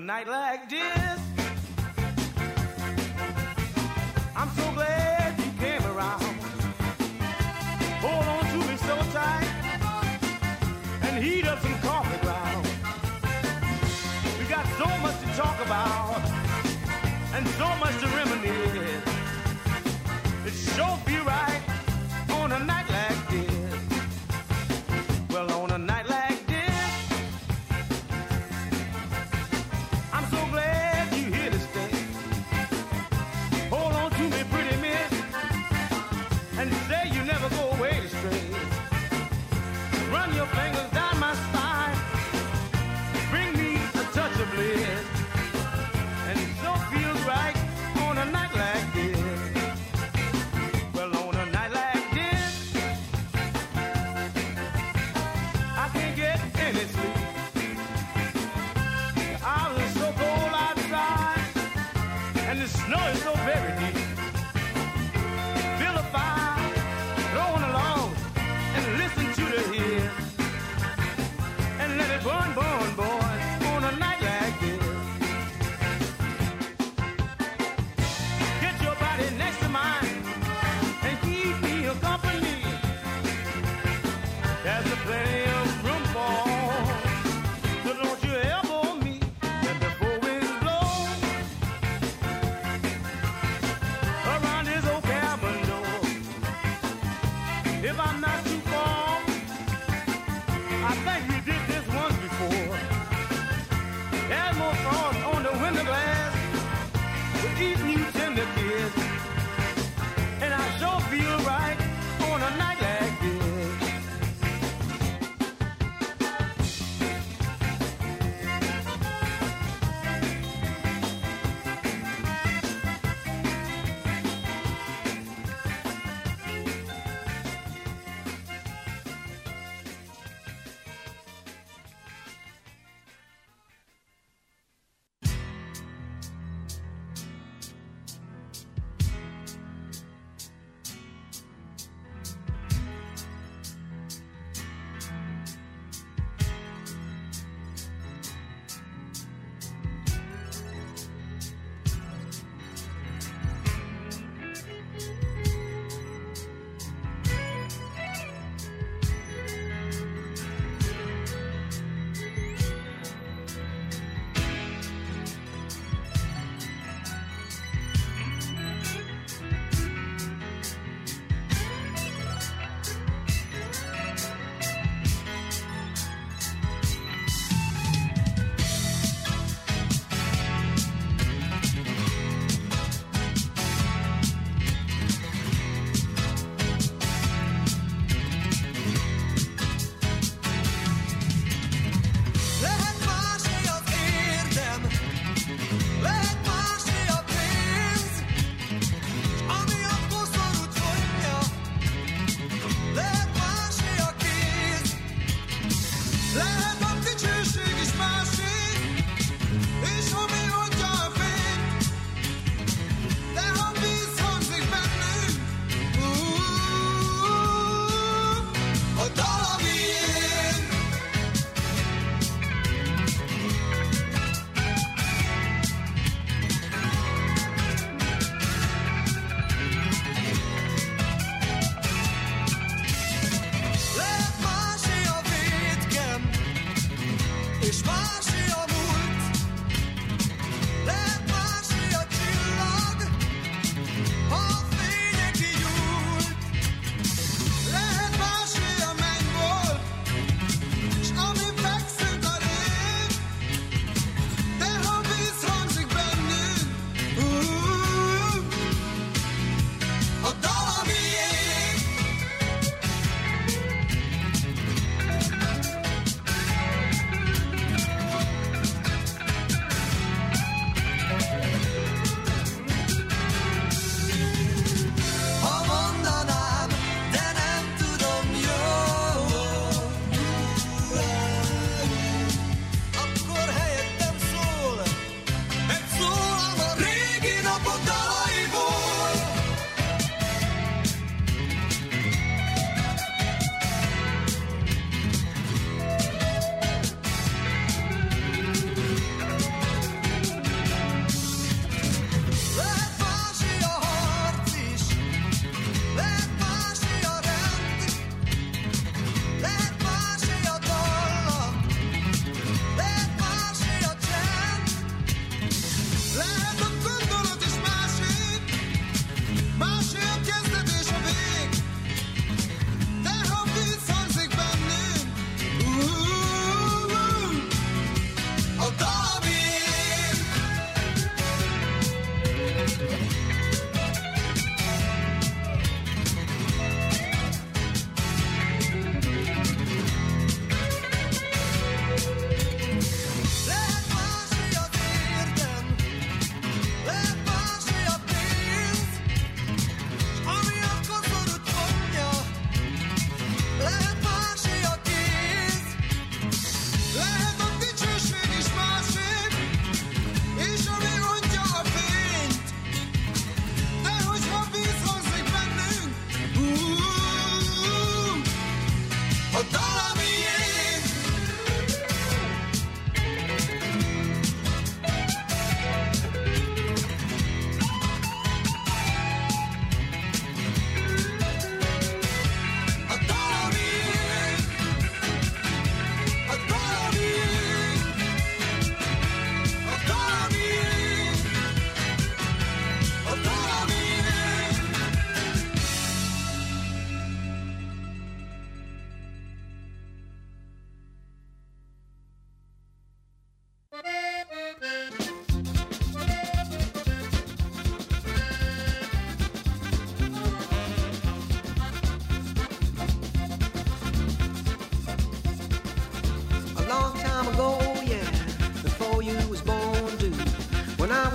night like this. I'm so glad you came around. Hold on to me so tight and heat up some coffee ground. We got so much to talk about and so much to reminisce. It sure feel right on a night like this. Well, on a night like this, I'm so glad you're here to stay. Hold on to me, pretty miss, and say you never go away astray. Run your fingers down my spine, bring me a touch of bliss, and it sure feels right on a night like this. Well, on a night like this, I can't get any sleep. The hours are so cold outside, and the snow is so very deep. Feel a fire going along, and listen to the hymn, and let it burn, burn, boys, on a night like this. Get your body next to mine and keep me your company. There's a plenty of room for, so don't you elbow me. Let the four winds blow around this old cabin door. If I'm not too far, I think we did this once before. There's more frost on the window glass with these new tender kids, and I sure feel right on a night like this.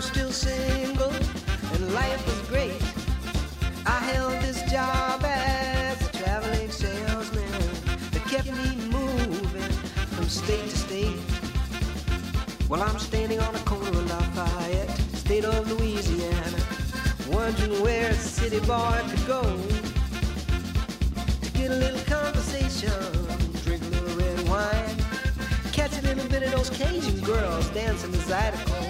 was still single and life was great, I held this job as a traveling salesman that kept me moving from state to state. Well, I'm standing on the corner of Lafayette, state of Louisiana, wondering where a city boy could go to get a little conversation, drink a little red wine, catch a little bit of those Cajun girls dancing the Zydeco.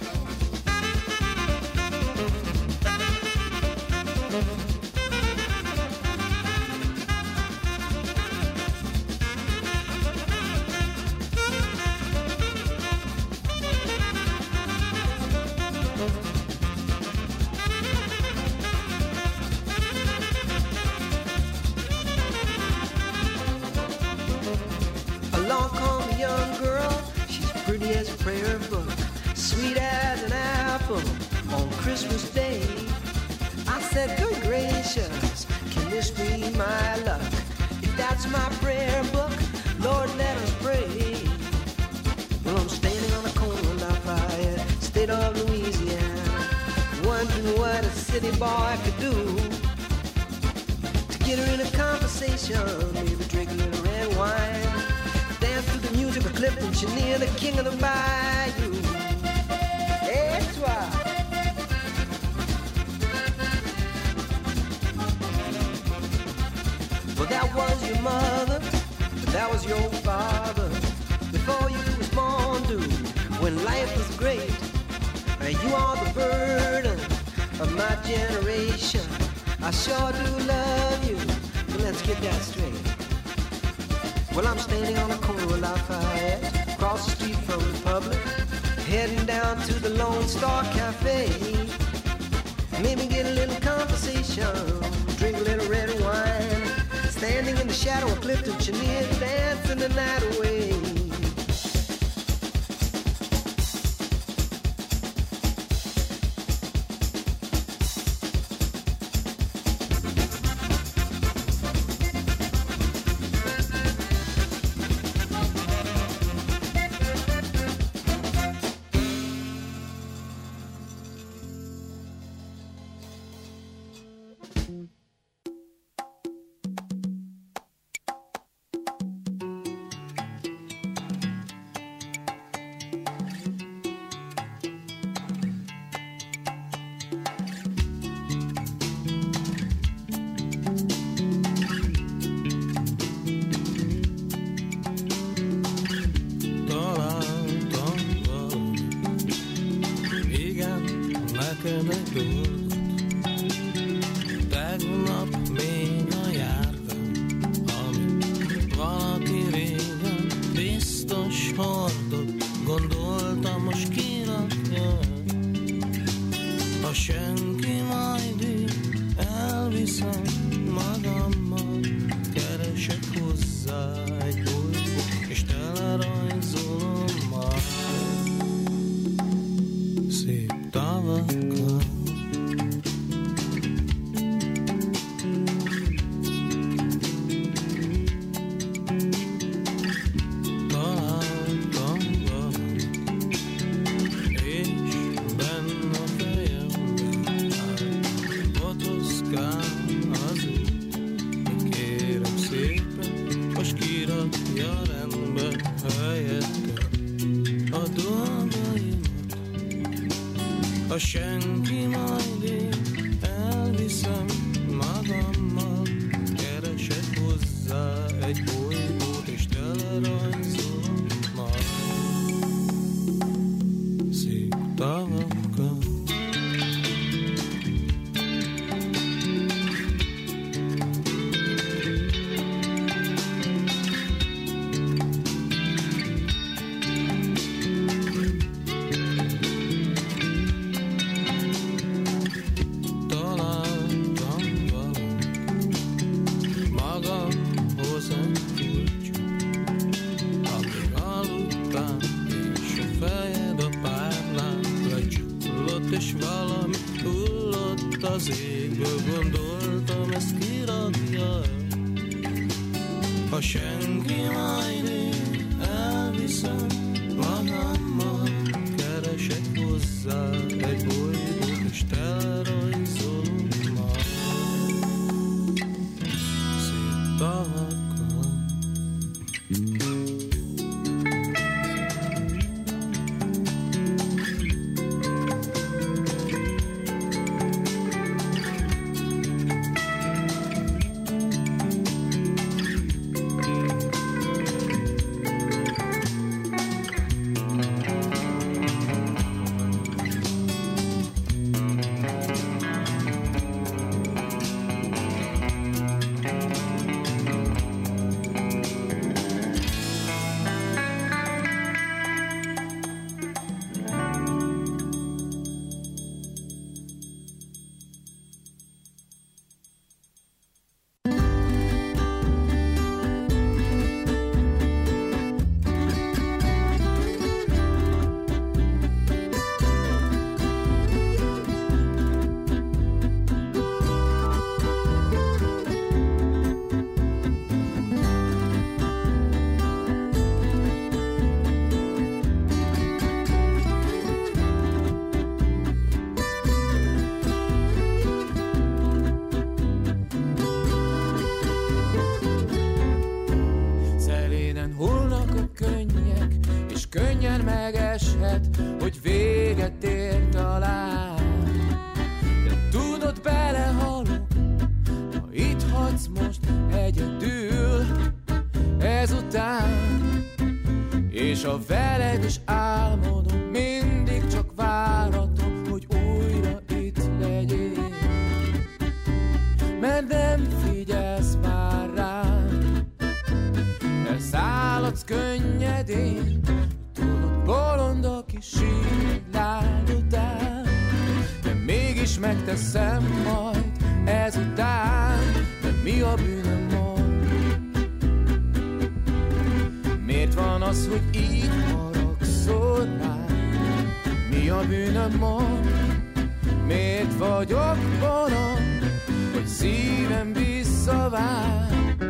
Along come a young girl, she's pretty as a prayer book, sweet as an apple on Christmas Day. I said, good gracious, can this be my luck? If that's my prayer book, Lord, let us pray. Well, I'm standing on the corner of Lafayette, state of Louisiana, wondering what a city boy could do to get her in a conversation, maybe drink a little red wine, dance to the music of Clifton Chenier, the king of the bayou. Et toi? Well, that was your mother, but that was your father, before you was born, dude, when life was great. You are the burden of my generation. I sure do love you, but let's get that straight. Well, I'm standing on the corner of Lafayette, across the street from Republic, heading down to the Lone Star Cafe. Maybe get a little conversation, drink a little red wine, standing in the shadow of Clifton Chenier, dancing the night away. Senki majd én elviszem magammal, keresek hozzá egy bolygót, és telerajzolom majd szép tavakkal. És valami hullott az égből, gondoltam, ezt kirakja. Ha senki, majd én elviszem magammal, keresek hozzá könnyen megeshet, hogy véget ér talán. De tudod, belehalok, ha itt hagysz most egyedül ezután. És ha veled is álmodom, mindig csak váratom, hogy újra itt legyél. Mert nem figyelsz már rám, elszálladsz könnyedén. Tudod, bolond, aki sír lány után, de mégis megteszem majd ezután. De mi a bűnöm mond? Miért van az, hogy így haragszol rám? Mi a bűnöm mond? Miért vagyok bolond, hogy szívem visszavár?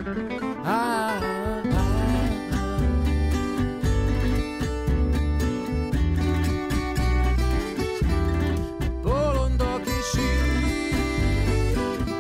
Bolond, aki sír.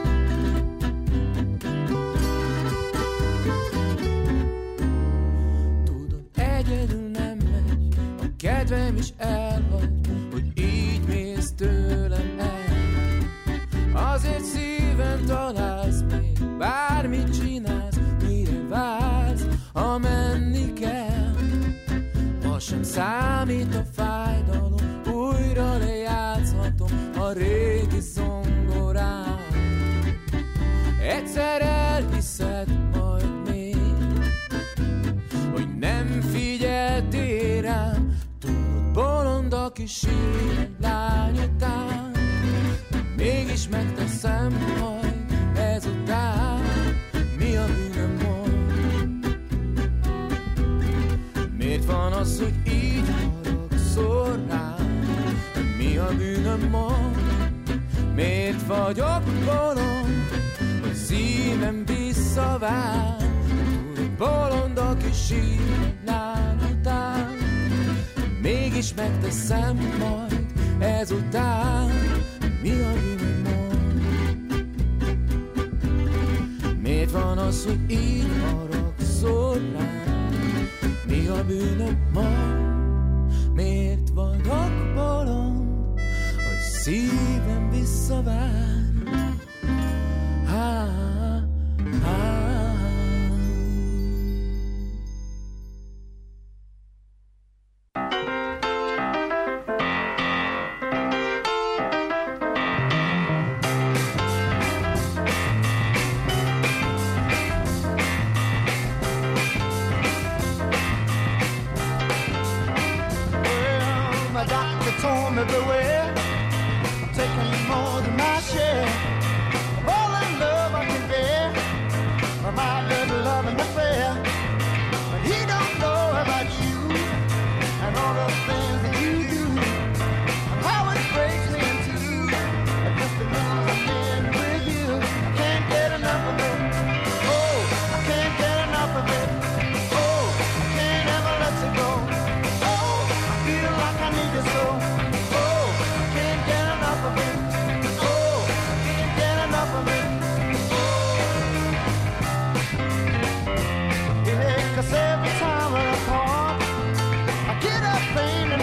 Tudod, egyedül nem megy, a kedvem is elhagy, hogy így mész tőlem el. Azért szíven találsz még, bármit csinálsz, mire vársz, ha menni kell. Ma sem számít a fájdalom, újra lejátszhatom a régi zongorán. Egyszer elhiszed majd még, hogy nem figyeltél rám. Tudod, bolond, aki sír egy lány után, mégis megteszem majd ezután. Mi a bűnöm mond? Miért van az, hogy így haragszol rám? Mi a bűnöm mond? Miért vagyok bolond, hogy szívem visszavár? Tudod, bolond, aki sír egy lány után, mégis megteszem majd ezután. Mi a bűnöm mond? Miért van az, hogy így haragszol rám? Mi a bűnöm mond? Miért vagyok bolond, hogy szívem visszavár? Told me beware, I'm taking more than my share of all the love I can bear from my little loving affair. But he don't know about you and all the things that you do, and how it breaks me in two, just to lose a man with you. I can't get enough of it. Oh, I can't get enough of it. Oh, I can't ever let you go. Oh, I feel like I need you so. Cause every time we're apart, I get up pain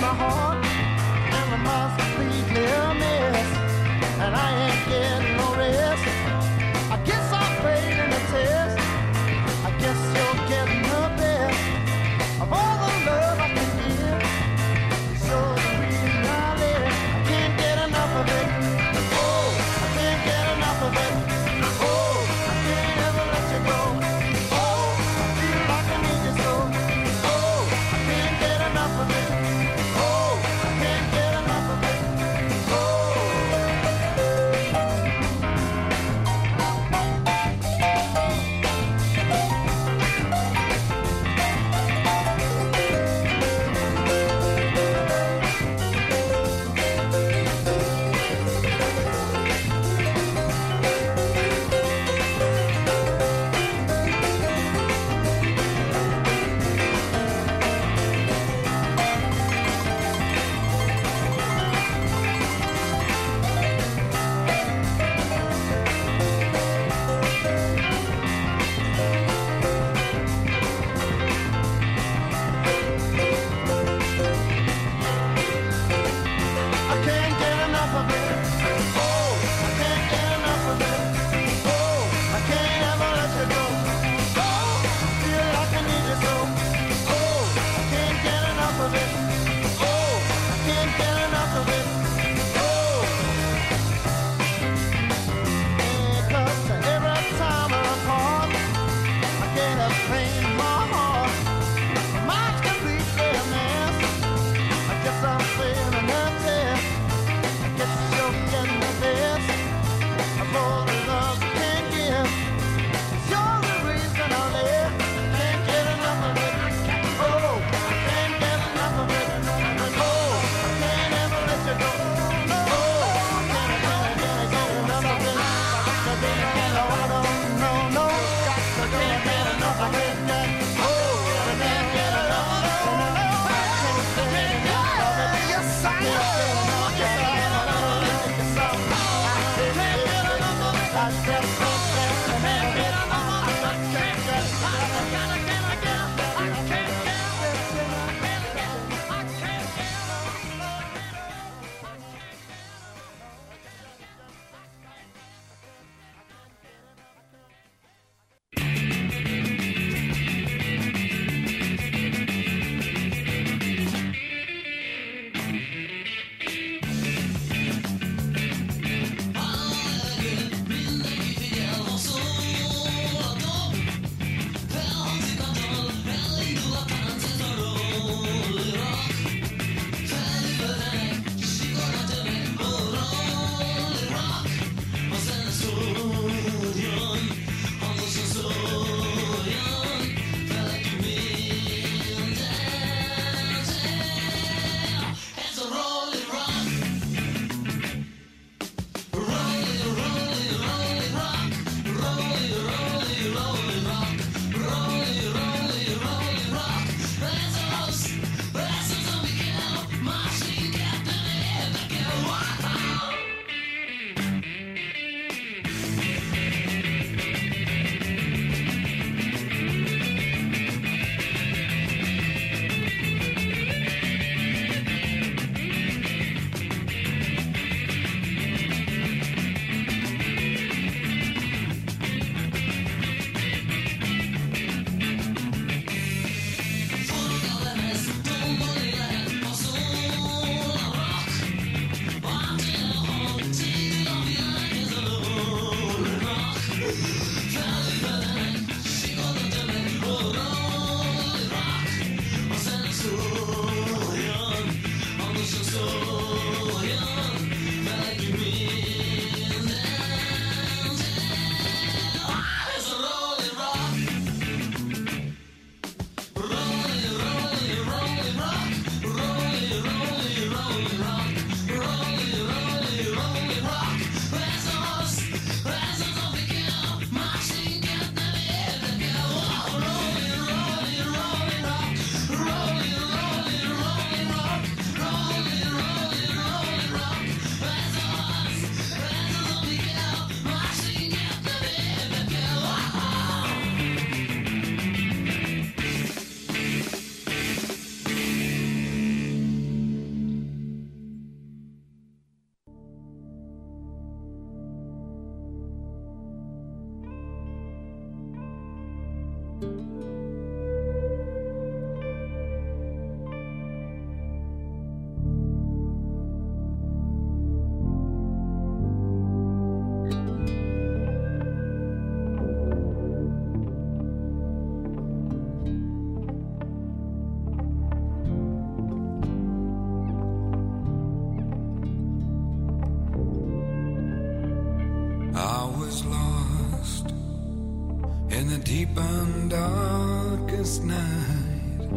deep and darkest night.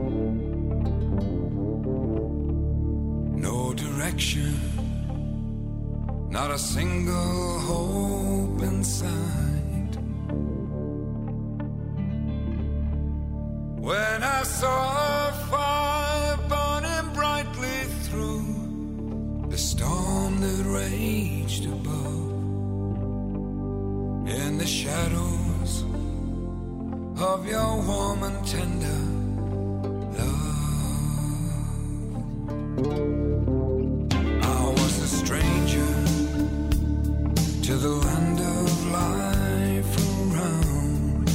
No direction, not a single hope in sight. When I saw a fire burning brightly through the storm that raged above, in the shadows of your warm and tender love, I was a stranger to the land of life around,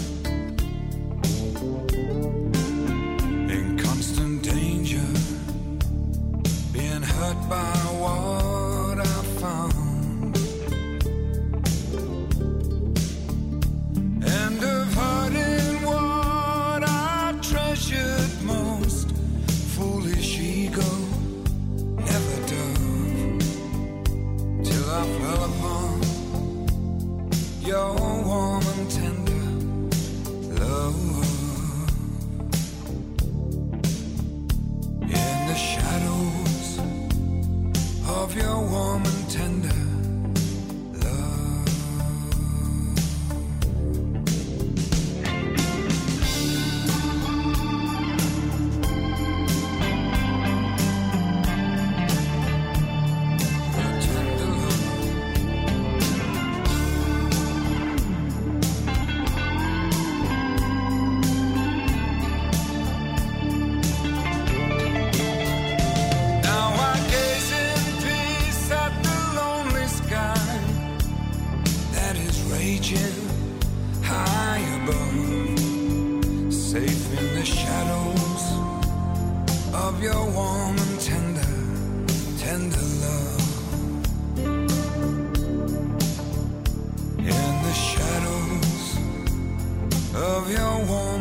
in constant danger, being hurt by what I found. Most foolish ego never dove, till I fell upon your warm and tender love. In the shadows of your warm and tender high above, safe in the shadows of your warm and tender, tender love. In the shadows of your warm